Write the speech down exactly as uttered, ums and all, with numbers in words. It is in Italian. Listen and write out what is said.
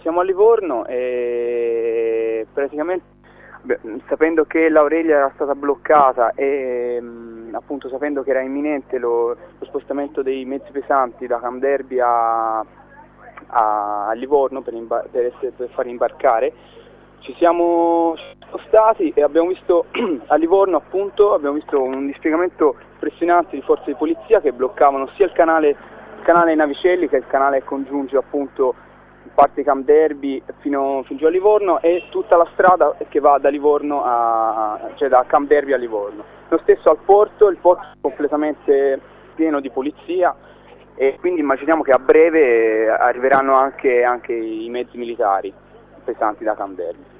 siamo a Livorno e praticamente beh, sapendo che l'Aurelia era stata bloccata e mh, appunto sapendo che era imminente lo, lo spostamento dei mezzi pesanti da Camp Darby a, a, a Livorno per, imba- per, essere, per far imbarcare, ci siamo spostati e abbiamo visto a Livorno appunto abbiamo visto un dispiegamento impressionante di forze di polizia che bloccavano sia il canale, il canale Navicelli, che è il canale che congiunge appunto parte di Camp Darby fino, fino giù a Livorno, e tutta la strada che va da Livorno a, cioè da Camp Darby a Livorno. Lo stesso al porto, il porto è completamente pieno di polizia e quindi immaginiamo che a breve arriveranno anche, anche i mezzi militari pesanti da Camp Darby.